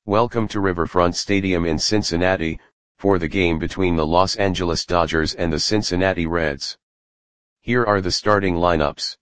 Welcome to Riverfront Stadium in Cincinnati, for the game between the Los Angeles Dodgers and the Cincinnati Reds. Here are the starting lineups.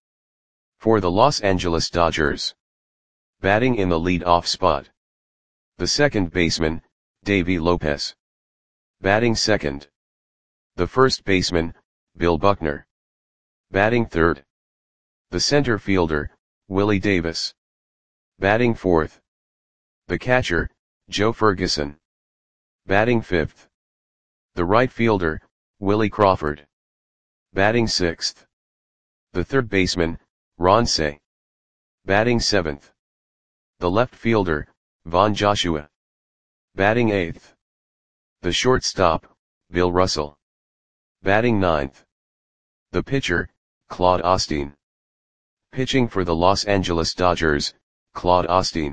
For the Los Angeles Dodgers. Batting in the lead-off spot. The second baseman, Davey Lopez. Batting second. The first baseman, Bill Buckner. Batting third. The center fielder, Willie Davis. Batting fourth. The catcher, Joe Ferguson. Batting fifth. The right fielder, Willie Crawford. Batting sixth. The third baseman, Ron Cey. Batting seventh. The left fielder, Von Joshua. Batting eighth. The shortstop, Bill Russell. Batting ninth. The pitcher, Claude Osteen. Pitching for the Los Angeles Dodgers, Claude Osteen.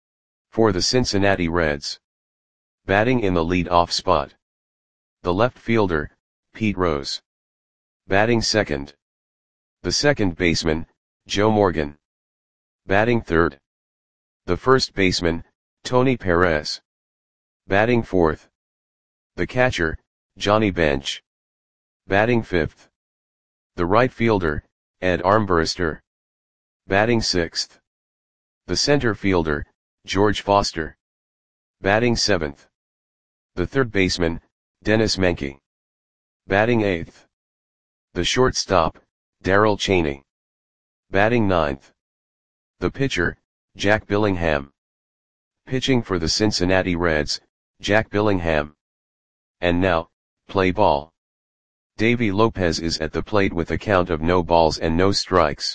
For the Cincinnati Reds. Batting in the lead-off spot. The left fielder, Pete Rose. Batting second. The second baseman, Joe Morgan. Batting third. The first baseman, Tony Perez. Batting fourth. The catcher, Johnny Bench. Batting fifth. The right fielder, Ed Armbruster. Batting sixth. The center fielder, George Foster. Batting seventh. The third baseman, Dennis Menke. Batting eighth. The shortstop, Darrell Chaney. Batting ninth. The pitcher, Jack Billingham. Pitching for the Cincinnati Reds, Jack Billingham. And now, play ball. Davey Lopez is at the plate with a count of no balls and no strikes.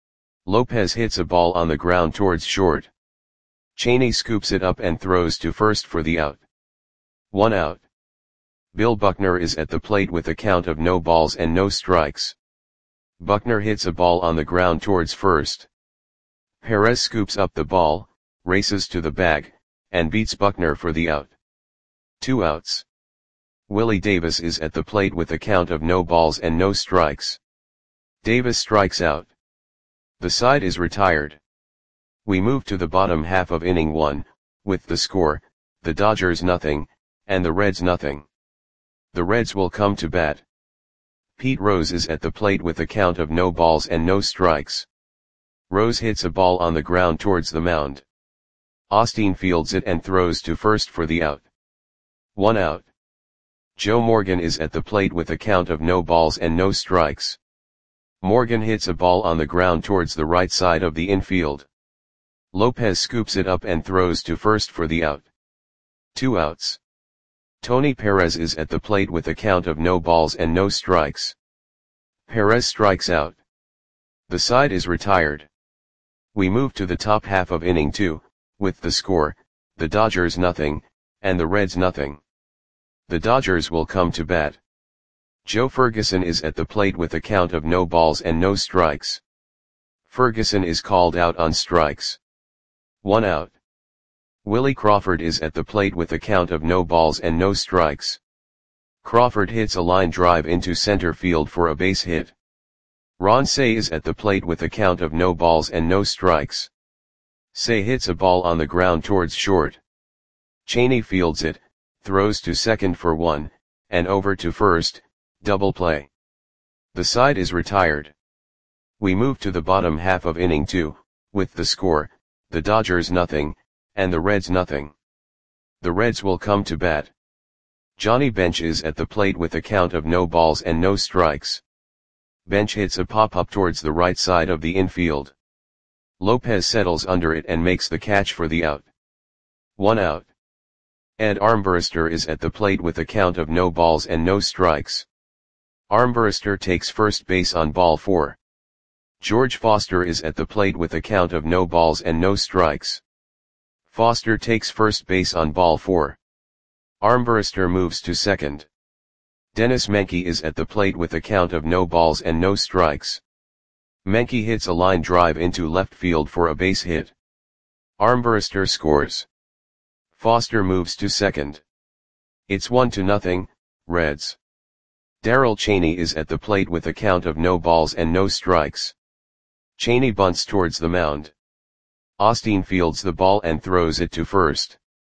Lopez hits a ball on the ground towards short. Chaney scoops it up and throws to first for the out. 1 out. Bill Buckner is at the plate with a count of no balls and no strikes. Buckner hits a ball on the ground towards first. Perez scoops up the ball, races to the bag, and beats Buckner for the out. 2 outs. Willie Davis is at the plate with a count of no balls and no strikes. Davis strikes out. The side is retired. We move to the bottom half of inning 1, with the score, the Dodgers nothing, and the Reds nothing. The Reds will come to bat. Pete Rose is at the plate with a count of no balls and no strikes. Rose hits a ball on the ground towards the mound. Osteen fields it and throws to first for the out. 1 out. Joe Morgan is at the plate with a count of no balls and no strikes. Morgan hits a ball on the ground towards the right side of the infield. Lopez scoops it up and throws to first for the out. 2 outs. Tony Perez is at the plate with a count of no balls and no strikes. Perez strikes out. The side is retired. We move to the top half of inning 2, with the score, the Dodgers nothing, and the Reds nothing. The Dodgers will come to bat. Joe Ferguson is at the plate with a count of no balls and no strikes. Ferguson is called out on strikes. 1 out. Willie Crawford is at the plate with a count of no balls and no strikes. Crawford hits a line drive into center field for a base hit. Ron Cey is at the plate with a count of no balls and no strikes. Cey hits a ball on the ground towards short. Chaney fields it, throws to second for 1, and over to first, double play. The side is retired. We move to the bottom half of inning 2, with the score, the Dodgers nothing, and the Reds nothing. The Reds will come to bat. Johnny Bench is at the plate with a count of no balls and no strikes. Bench hits a pop-up towards the right side of the infield. Lopez settles under it and makes the catch for the out. 1 out. Ed Armbruster is at the plate with a count of no balls and no strikes. Armbruster takes first base on ball 4. George Foster is at the plate with a count of no balls and no strikes. Foster takes first base on ball 4. Armbruster moves to second. Dennis Menke is at the plate with a count of no balls and no strikes. Menke hits a line drive into left field for a base hit. Armbruster scores. Foster moves to second. It's 1-0, Reds. Darrell Chaney is at the plate with a count of no balls and no strikes. Chaney bunts towards the mound. Osteen fields the ball and throws it to first.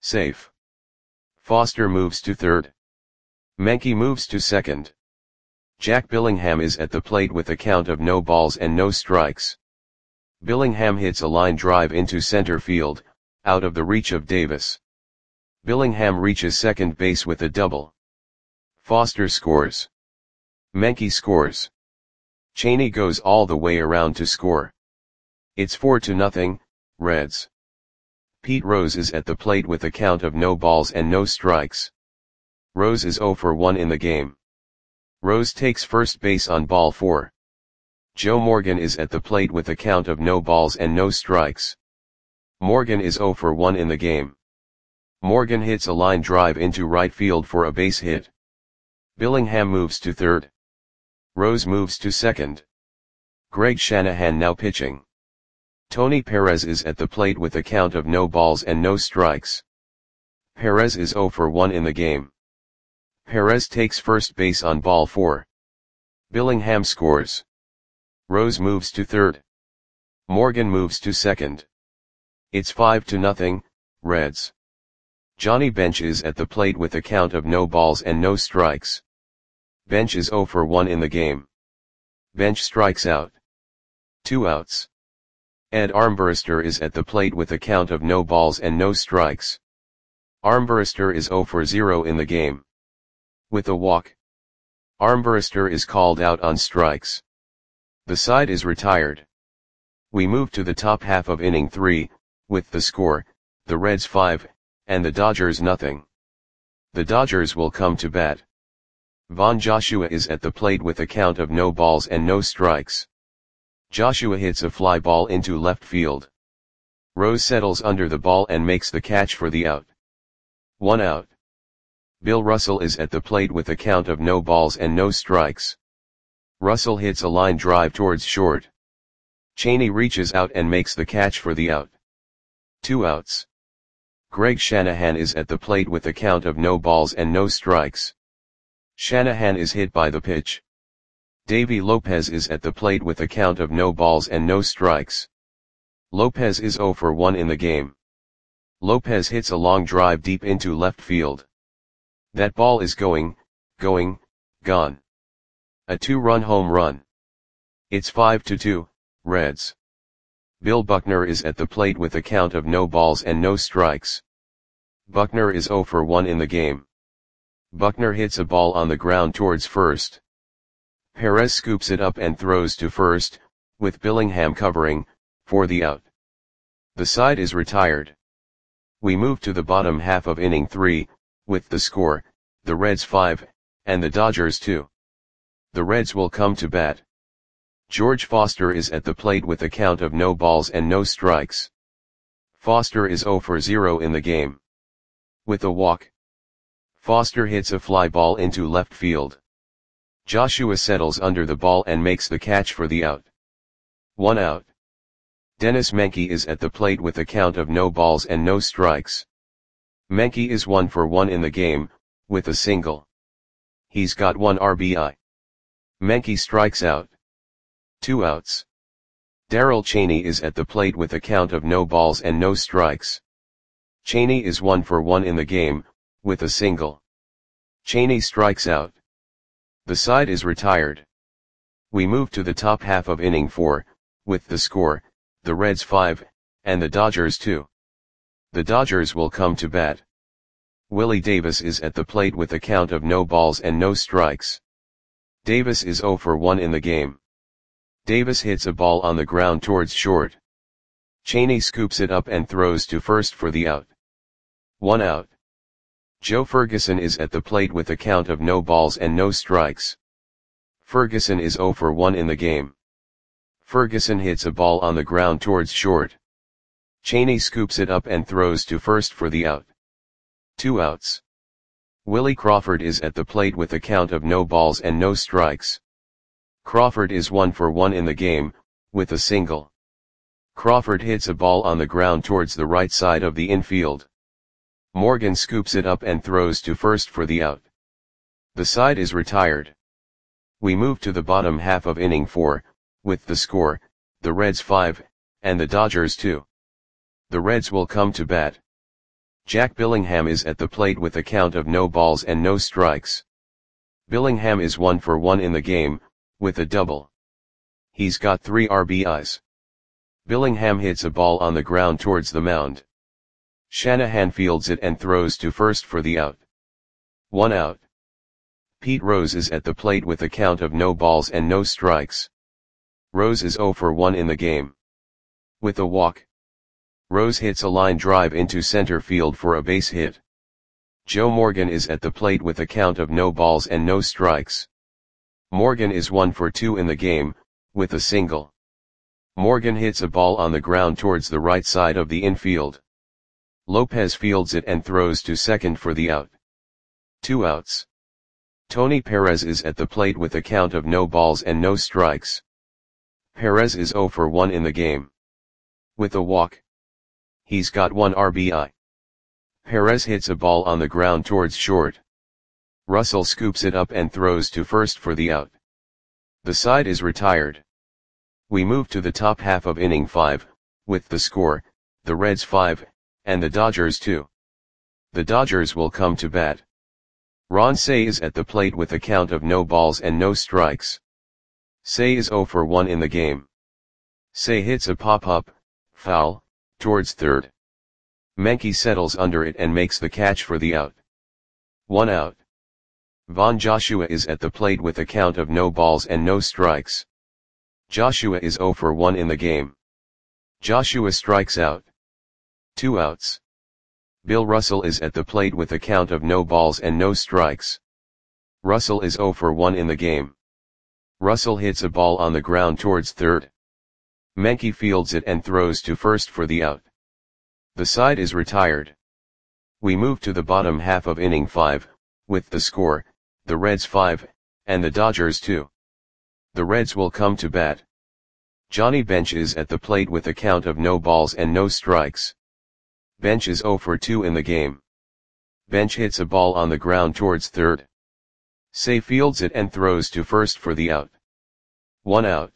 Safe. Foster moves to third. Menke moves to second. Jack Billingham is at the plate with a count of no balls and no strikes. Billingham hits a line drive into center field, out of the reach of Davis. Billingham reaches second base with a double. Foster scores. Menke scores. Cheney goes all the way around to score. It's 4-0, Reds. Pete Rose is at the plate with a count of no balls and no strikes. Rose is 0 for 1 in the game. Rose takes first base on ball 4. Joe Morgan is at the plate with a count of no balls and no strikes. Morgan is 0 for 1 in the game. Morgan hits a line drive into right field for a base hit. Billingham moves to third. Rose moves to second. Greg Shanahan now pitching. Tony Perez is at the plate with a count of no balls and no strikes. Perez is 0 for 1 in the game. Perez takes first base on ball 4. Billingham scores. Rose moves to third. Morgan moves to second. It's 5-0, Reds. Johnny Bench is at the plate with a count of no balls and no strikes. Bench is 0 for 1 in the game. Bench strikes out. 2 outs. Ed Armbruster is at the plate with a count of no balls and no strikes. Armbruster is 0 for 0 in the game. With a walk. Armbruster is called out on strikes. The side is retired. We move to the top half of inning 3, with the score, the Reds 5, and the Dodgers nothing. The Dodgers will come to bat. Von Joshua is at the plate with a count of no balls and no strikes. Joshua hits a fly ball into left field. Rose settles under the ball and makes the catch for the out. 1 out. Bill Russell is at the plate with a count of no balls and no strikes. Russell hits a line drive towards short. Cheney reaches out and makes the catch for the out. 2 outs. Greg Shanahan is at the plate with a count of no balls and no strikes. Shanahan is hit by the pitch. Davy Lopez is at the plate with a count of no balls and no strikes. Lopez is 0 for 1 in the game. Lopez hits a long drive deep into left field. That ball is gone. A 2-run home run. It's 5-2, Reds. Bill Buckner is at the plate with a count of no balls and no strikes. Buckner is 0 for 1 in the game. Buckner hits a ball on the ground towards first. Perez scoops it up and throws to first, with Billingham covering, for the out. The side is retired. We move to the bottom half of inning 3, with the score, the Reds 5, and the Dodgers 2. The Reds will come to bat. George Foster is at the plate with a count of no balls and no strikes. Foster is 0 for 0 in the game. With a walk. Foster hits a fly ball into left field. Joshua settles under the ball and makes the catch for the out. 1 out. Dennis Menke is at the plate with a count of no balls and no strikes. Menke is 1 for 1 in the game, with a single. He's got 1 RBI. Menke strikes out. 2 outs. Darrell Cheney is at the plate with a count of no balls and no strikes. Cheney is 1 for 1 in the game, with a single. Cheney strikes out. The side is retired. We move to the top half of inning 4, with the score, the Reds 5, and the Dodgers 2. The Dodgers will come to bat. Willie Davis is at the plate with a count of no balls and no strikes. Davis is 0 for 1 in the game. Davis hits a ball on the ground towards short. Cheney scoops it up and throws to first for the out. 1 out. Joe Ferguson is at the plate with a count of no balls and no strikes. Ferguson is 0 for 1 in the game. Ferguson hits a ball on the ground towards short. Cheney scoops it up and throws to first for the out. 2 outs. Willie Crawford is at the plate with a count of no balls and no strikes. Crawford is 1 for 1 in the game, with a single. Crawford hits a ball on the ground towards the right side of the infield. Morgan scoops it up and throws to first for the out. The side is retired. We move to the bottom half of inning 4, with the score, the Reds 5, and the Dodgers 2. The Reds will come to bat. Jack Billingham is at the plate with a count of no balls and no strikes. Billingham is 1 for 1 in the game, with a double. He's got 3 RBIs. Billingham hits a ball on the ground towards the mound. Shanahan fields it and throws to first for the out. 1 out. Pete Rose is at the plate with a count of no balls and no strikes. Rose is 0 for 1 in the game. With a walk. Rose hits a line drive into center field for a base hit. Joe Morgan is at the plate with a count of no balls and no strikes. Morgan is 1 for 2 in the game, with a single. Morgan hits a ball on the ground towards the right side of the infield. Lopez fields it and throws to second for the out. 2 outs. Tony Perez is at the plate with a count of no balls and no strikes. Perez is 0 for 1 in the game. With a walk. He's got 1 RBI. Perez hits a ball on the ground towards short. Russell scoops it up and throws to first for the out. The side is retired. We move to the top half of inning 5, with the score, the Reds 5, and the Dodgers 2. The Dodgers will come to bat. Ron Cey is at the plate with a count of no balls and no strikes. Cey is 0 for 1 in the game. Cey hits a pop-up, foul, towards third. Menke settles under it and makes the catch for the out. 1 out. Von Joshua is at the plate with a count of no balls and no strikes. Joshua is 0 for 1 in the game. Joshua strikes out. 2 outs. Bill Russell is at the plate with a count of no balls and no strikes. Russell is 0 for 1 in the game. Russell hits a ball on the ground towards third. Menke fields it and throws to first for the out. The side is retired. We move to the bottom half of inning 5, with the score, the Reds 5, and the Dodgers 2. The Reds will come to bat. Johnny Bench is at the plate with a count of no balls and no strikes. Bench is 0 for 2 in the game. Bench hits a ball on the ground towards third. Cey fields it and throws to first for the out. 1 out.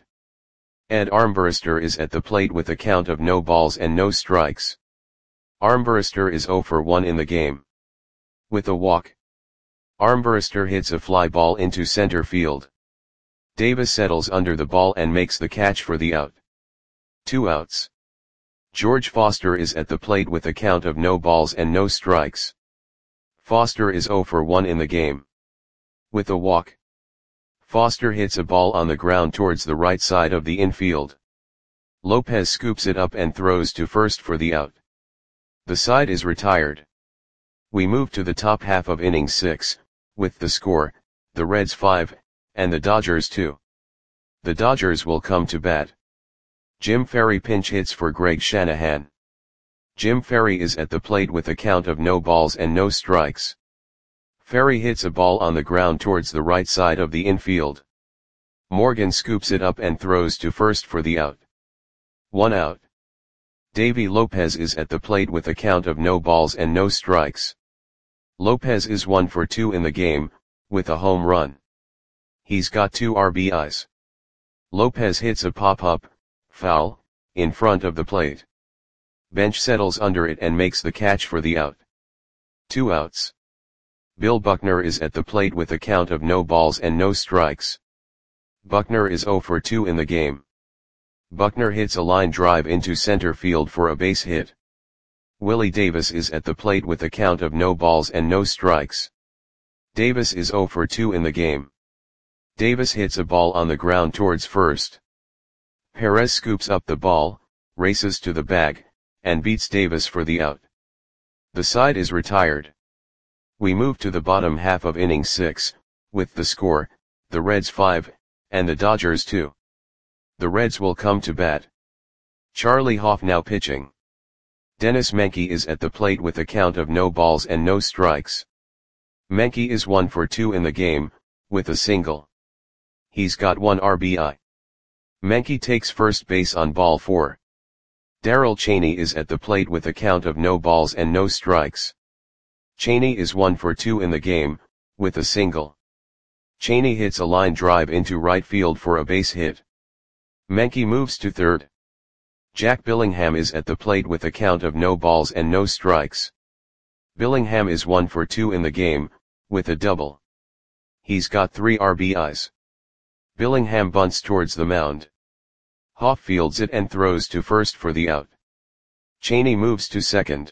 Ed Armbruster is at the plate with a count of no balls and no strikes. Armbruster is 0 for 1 in the game. With a walk. Armbruster hits a fly ball into center field. Davis settles under the ball and makes the catch for the out. 2 outs. George Foster is at the plate with a count of no balls and no strikes. Foster is 0 for 1 in the game. With a walk. Foster hits a ball on the ground towards the right side of the infield. Lopez scoops it up and throws to first for the out. The side is retired. We move to the top half of inning 6, with the score, the Reds 5, and the Dodgers 2. The Dodgers will come to bat. Jim Ferry pinch hits for Greg Shanahan. Jim Ferry is at the plate with a count of no balls and no strikes. Ferry hits a ball on the ground towards the right side of the infield. Morgan scoops it up and throws to first for the out. 1 out. Davy Lopez is at the plate with a count of no balls and no strikes. Lopez is 1 for 2 in the game, with a home run. He's got 2 RBIs. Lopez hits a pop-up, foul, in front of the plate. Bench settles under it and makes the catch for the out. 2 outs. Bill Buckner is at the plate with a count of no balls and no strikes. Buckner is 0 for 2 in the game. Buckner hits a line drive into center field for a base hit. Willie Davis is at the plate with a count of no balls and no strikes. Davis is 0 for 2 in the game. Davis hits a ball on the ground towards first. Perez scoops up the ball, races to the bag, and beats Davis for the out. The side is retired. We move to the bottom half of inning 6, with the score, the Reds 5, and the Dodgers 2. The Reds will come to bat. Charlie Hoff now pitching. Dennis Menke is at the plate with a count of no balls and no strikes. Menke is 1 for 2 in the game, with a single. He's got 1 RBI. Menke takes first base on ball 4. Darrell Chaney is at the plate with a count of no balls and no strikes. Chaney is 1 for 2 in the game, with a single. Chaney hits a line drive into right field for a base hit. Menke moves to third. Jack Billingham is at the plate with a count of no balls and no strikes. Billingham is 1 for 2 in the game, with a double. He's got 3 RBIs. Billingham bunts towards the mound. Hoff fields it and throws to first for the out. Cheney moves to second.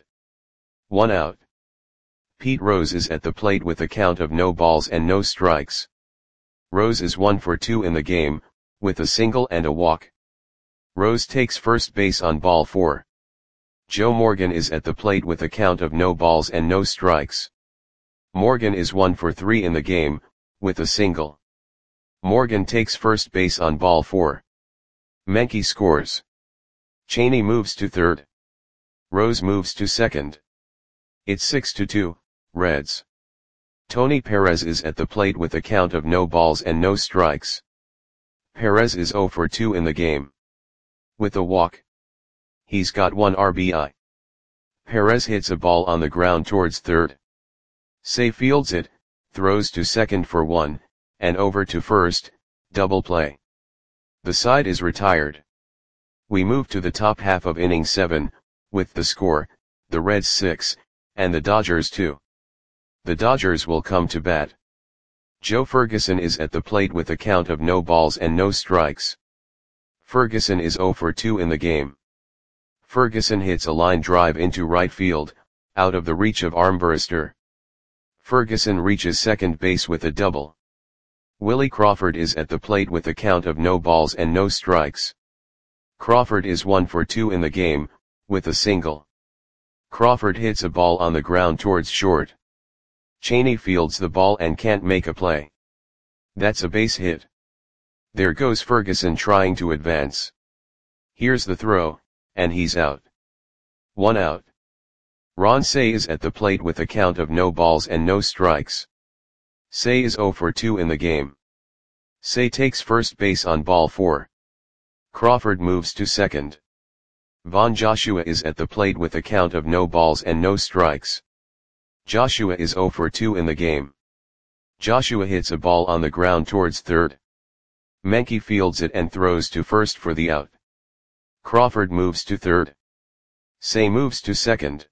1 out. Pete Rose is at the plate with a count of no balls and no strikes. Rose is 1 for 2 in the game, with a single and a walk. Rose takes first base on ball 4. Joe Morgan is at the plate with a count of no balls and no strikes. Morgan is 1 for 3 in the game, with a single. Morgan takes first base on ball 4. Menke scores. Cheney moves to third. Rose moves to second. It's 6-2, Reds. Tony Perez is at the plate with a count of no balls and no strikes. Perez is 0 for 2 in the game. With a walk. He's got 1 RBI. Perez hits a ball on the ground towards third. Say fields it, throws to second for 1, and over to first, double play. The side is retired. We move to the top half of inning 7, with the score, the Reds 6, and the Dodgers 2. The Dodgers will come to bat. Joe Ferguson is at the plate with a count of no balls and no strikes. Ferguson is 0 for 2 in the game. Ferguson hits a line drive into right field, out of the reach of Armbruster. Ferguson reaches second base with a double. Willie Crawford is at the plate with a count of no balls and no strikes. Crawford is 1 for 2 in the game, with a single. Crawford hits a ball on the ground towards short. Cheney fields the ball and can't make a play. That's a base hit. There goes Ferguson trying to advance. Here's the throw, and he's out. 1 out. Ron Cey is at the plate with a count of no balls and no strikes. Cey is 0 for 2 in the game. Cey takes first base on ball 4. Crawford moves to second. Von Joshua is at the plate with a count of no balls and no strikes. Joshua is 0 for 2 in the game. Joshua hits a ball on the ground towards third. Menke fields it and throws to first for the out. Crawford moves to third. Cey moves to second.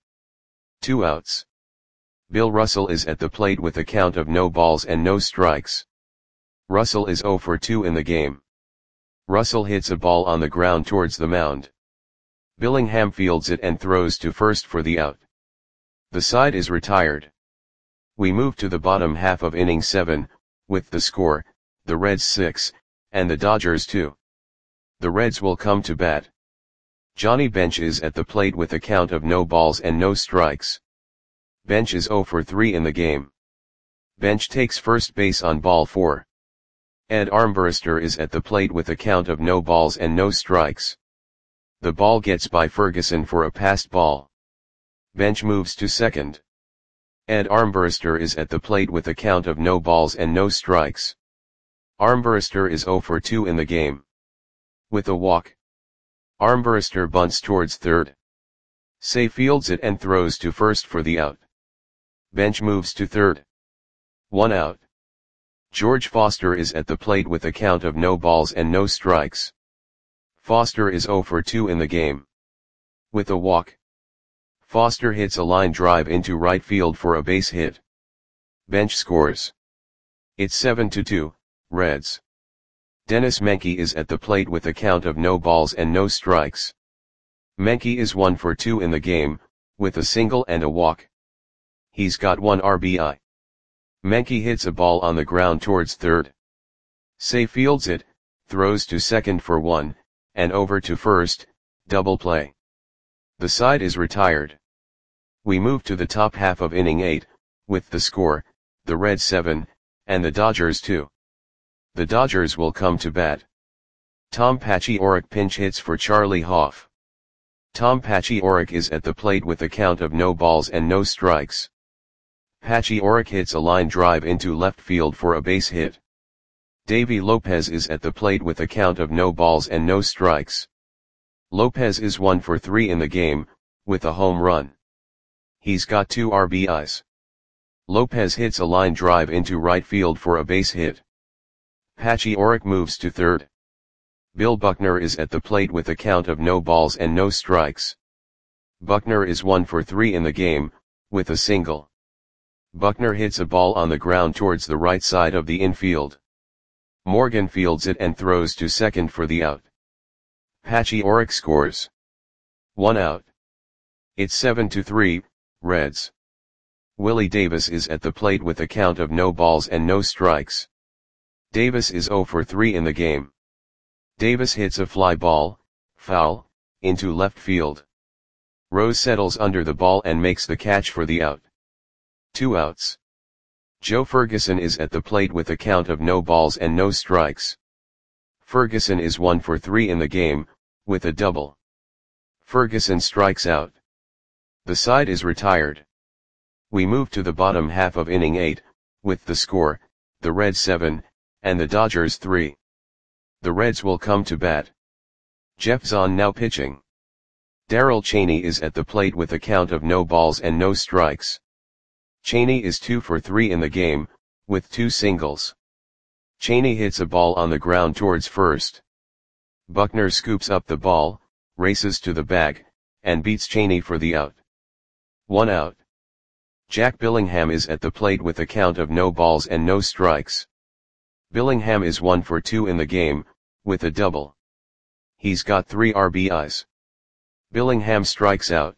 2 outs. Bill Russell is at the plate with a count of no balls and no strikes. Russell is 0 for 2 in the game. Russell hits a ball on the ground towards the mound. Billingham fields it and throws to first for the out. The side is retired. We move to the bottom half of inning 7, with the score, the Reds 6, and the Dodgers 2. The Reds will come to bat. Johnny Bench is at the plate with a count of no balls and no strikes. Bench is 0 for 3 in the game. Bench takes first base on ball 4. Ed Armbruster is at the plate with a count of no balls and no strikes. The ball gets by Ferguson for a passed ball. Bench moves to second. Ed Armbruster is at the plate with a count of no balls and no strikes. Armbruster is 0 for 2 in the game. With a walk. Armbruster bunts towards third. Cey fields it and throws to first for the out. Bench moves to third. 1 out. George Foster is at the plate with a count of no balls and no strikes. Foster is 0 for 2 in the game. With a walk. Foster hits a line drive into right field for a base hit. Bench scores. It's 7-2, Reds. Dennis Menke is at the plate with a count of no balls and no strikes. Menke is 1 for 2 in the game, with a single and a walk. He's got 1 RBI. Menke hits a ball on the ground towards third. Cey fields it, throws to second for 1, and over to first, double play. The side is retired. We move to the top half of inning 8, with the score, the Reds 7, and the Dodgers 2. The Dodgers will come to bat. Tom Paciorek pinch hits for Charlie Hoff. Tom Paciorek is at the plate with a count of no balls and no strikes. Paciorek hits a line drive into left field for a base hit. Davy Lopez is at the plate with a count of no balls and no strikes. Lopez is 1 for 3 in the game, with a home run. He's got 2 RBIs. Lopez hits a line drive into right field for a base hit. Paciorek moves to third. Bill Buckner is at the plate with a count of no balls and no strikes. Buckner is 1 for 3 in the game, with a single. Buckner hits a ball on the ground towards the right side of the infield. Morgan fields it and throws to second for the out. Patchy Orich scores. 1 out. It's 7-3, Reds. Willie Davis is at the plate with a count of no balls and no strikes. Davis is 0 for 3 in the game. Davis hits a fly ball, foul, into left field. Rose settles under the ball and makes the catch for the out. 2 outs. Joe Ferguson is at the plate with a count of no balls and no strikes. Ferguson is 1 for 3 in the game, with a double. Ferguson strikes out. The side is retired. We move to the bottom half of inning 8, with the score, the Reds 7, and the Dodgers 3. The Reds will come to bat. Jeff Zahn now pitching. Darrell Chaney is at the plate with a count of no balls and no strikes. Chaney is 2 for 3 in the game, with 2 singles. Chaney hits a ball on the ground towards first. Buckner scoops up the ball, races to the bag, and beats Chaney for the out. 1 out. Jack Billingham is at the plate with a count of no balls and no strikes. Billingham is 1 for 2 in the game, with a double. He's got 3 RBIs. Billingham strikes out.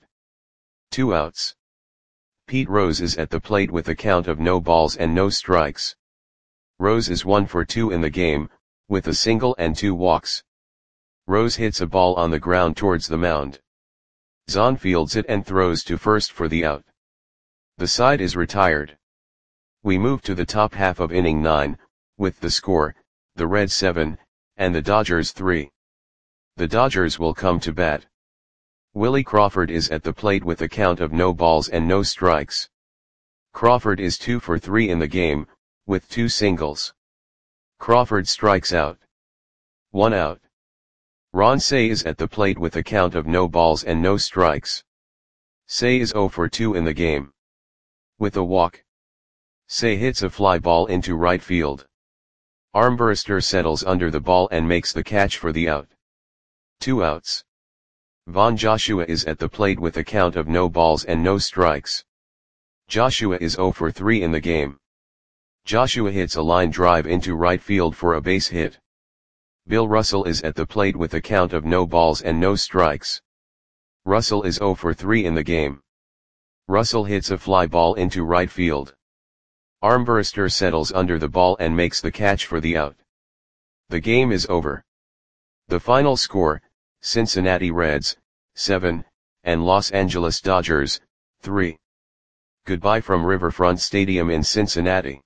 2 outs. Pete Rose is at the plate with a count of no balls and no strikes. Rose is 1 for 2 in the game, with a single and 2 walks. Rose hits a ball on the ground towards the mound. Zahn fields it and throws to first for the out. The side is retired. We move to the top half of inning 9, with the score, the Reds 7, and the Dodgers 3. The Dodgers will come to bat. Willie Crawford is at the plate with a count of no balls and no strikes. Crawford is 2 for 3 in the game, with 2 singles. Crawford strikes out. 1 out. Ron Cey is at the plate with a count of no balls and no strikes. Cey is 0 for 2 in the game. With a walk. Cey hits a fly ball into right field. Armbruster settles under the ball and makes the catch for the out. 2 outs. Von Joshua is at the plate with a count of no balls and no strikes. Joshua is 0 for 3 in the game. Joshua hits a line drive into right field for a base hit. Bill Russell is at the plate with a count of no balls and no strikes. Russell is 0 for 3 in the game. Russell hits a fly ball into right field. Armbruster settles under the ball and makes the catch for the out. The game is over. The final score, Cincinnati Reds, 7, and Los Angeles Dodgers, 3. Goodbye from Riverfront Stadium in Cincinnati.